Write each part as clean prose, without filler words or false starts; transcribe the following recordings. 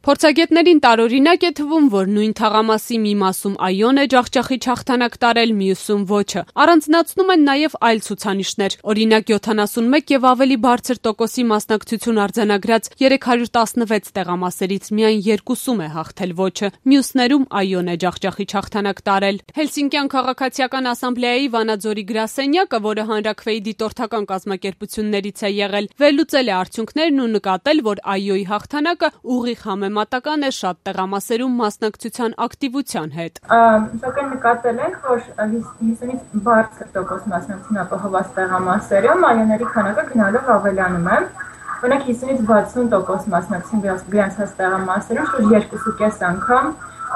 Փորձագետներին տարօրինակ է թվում, որ նույն թաղամասի մի մասում Այոն է ջախջախիչ հաղթանակ տարել, մյուսում ոչը։ Առանձնացնում են նաև այլ ցուցանիշներ։ Օրինակ 71 եւ ավելի բարձր տոկոսի մասնակցություն արձանագրած 316 տեղամասերից միայն 2-ում է հաղթել ոչը, մյուսներում Այոն է ջախջախիչ հաղթանակ տարել։ Հելսինկյան քաղաքացիական ասամբլեայի Վանաձորի գրասենյակը, որը հանրաքվեի դիտորդական կազմակերպություններից է եղել, վերլուծել է արդյունքներն ու նկատել, որ Այոյի հաղթանակը ուղիղ համեմատական է շատ տեղամասերում մասնակցության ակտիվության հետ։ Սակայն նկատել ենք, որ 50-ից բարձր տոկոս մասնակցություն ապահովված տեղամասերում Այոների քանակը գնալով ավելանում է։ Օրինակ 50-ից 60% մասնակցություն գրանցած տեղամասերում շուրջ 2.5 անգամ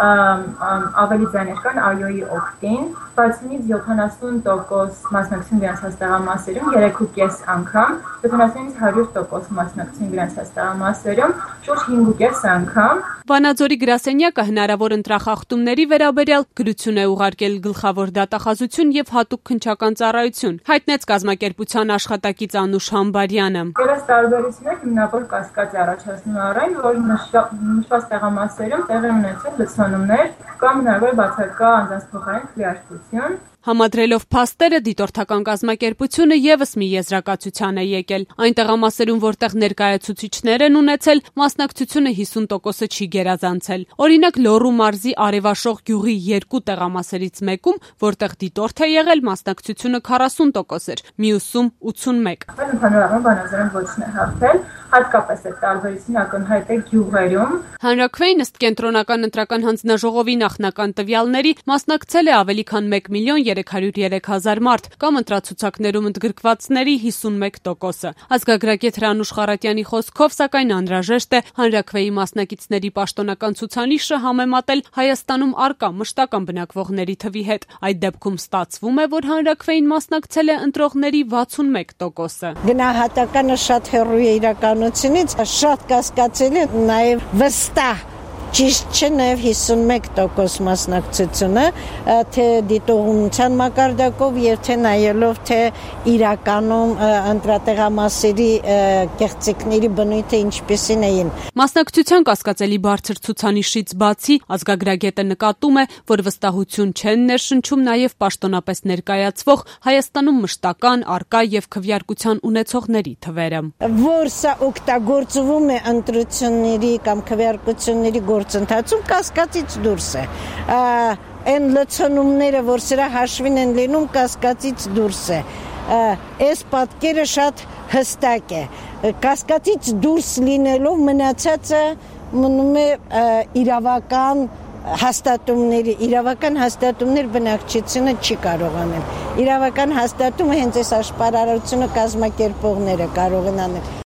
ավելի ձայներ կան Այոյի օգտին, 60-ից 70% մասնակցություն գրանցած տեղամասերում 3.5 անգամ, 70-ից 100% մասնակցություն գրանցած տեղամասերում շուրջ 5.5 անգամ։ Վանաձորի գրասենյակը հնարավոր ընտրախախտումների վերաբերյալ գրություն է ուղարկել Գլխավոր դատախազություն եւ հատուկ քննչական ծառայություն, հայտնեց կազմակերպության աշխատակից Անուշ Համբարյանը։ Դրանց տարբերությունները հիմնավոր կասկած է առաջացնում առայն, որ նշված տեղամասերում տեղի ունեցել լցոնումներ կամ հնարավոր բացակա անձանց փոխարեն քվեարկություն։ Համադրելով փաստերը, դիտորդական կազմակերպությունը եւս մի եզրակացության է եկել։ Այն տեղամասերում, որտեղ ներկայացուցիչներ են ունեցել, մասնակցությունը 50%-ը չի գերազանցել։ Օրինակ Լոռու մարզի Արևաշող գյուղի 2 տեղամասերից մեկում, որտեղ դիտորդ է եղել, մասնակցությունը 40% էր, մյուսում 81։ Ընդհանրապես Վանաձորում ոչն է հաղթել, հատկապես այդ տարբերությունը ակնհայտ է գյուղերում։ Հանրաքվեին ըստ կենտրոնական ընտրական հանձնաժողովի նախնական տվյալների մասնակցել է ավելի քան 1.303.000 մարդ, կամ ընտրացուցակներում ընդգրկվածների 51%-ը։ Ազգագրագետ Հրանուշ Խառատյանի խոսքով, սակայն անհրաժեշտ է հանրաքվեի մասնակիցների պաշտոնական ցուցանիշը համեմատել Հայաստանում առկա մշտական բնակվողների թվի հետ։ Այդ դեպքում ստացվում է, որ հանրաքվեին մասնակցել է ընտրողների 61%-ը։ Գնահատականը շատ հեռու է իրականությունից, շատ կասկածելի, նաև վստահ ճիշտ չէ նաև 51% մասնակցությունը, թե դիտողության մակարդակով եւ թե նայելով թե իրականում ընտրատեղամասերի կեղծիքների բնույթը ինչպիսին էին։ Մասնակցության կասկածելի բարձր ցուցանիշից բացի ազգագրագետը նկատում է, որ վստահություն չեն ներշնչում նաև պաշտոնապես ներկայացվող Հայաստանում մշտական, առկա եւ քվեարկության ունեցողների թվերը։ Որ սա օգտագործվում է ընտրությունների կամ քվեարկությունների գործընթացում կասկածից դուրս է։ Այն լցոնումները, որ սրա հաշվին են լինում, կասկածից դուրս է։ Այս պատկերը շատ հստակ է։ Կասկածից դուրս լինելով մնացածը մնում է իրավական հաստատումներ բնակչությունը չի կարող անել։ Իրավական հաստատումը հենց այս աշխարհարարությունը կազմակերպողները կարող են անել։